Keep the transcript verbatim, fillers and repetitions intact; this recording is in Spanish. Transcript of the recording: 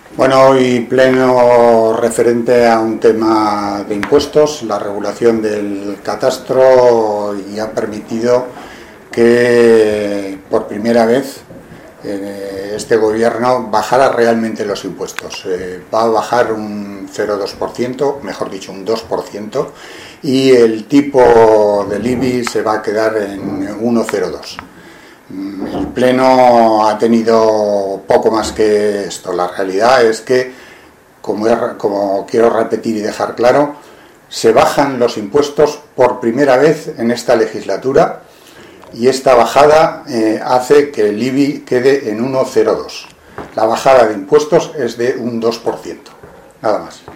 Bueno, hoy pleno referente a un tema de impuestos, la regulación del catastro, y ha permitido que por primera vez eh, este gobierno bajara realmente los impuestos. Eh, va a bajar un cero coma dos por ciento, mejor dicho un dos por ciento, y el tipo del I B I se va a quedar en uno coma cero dos. El Pleno ha tenido poco más que esto. La realidad es que, como, como quiero repetir y dejar claro, se bajan los impuestos por primera vez en esta legislatura, y esta bajada eh, hace que el I B I quede en uno coma cero dos. La bajada de impuestos es de un dos por ciento, nada más.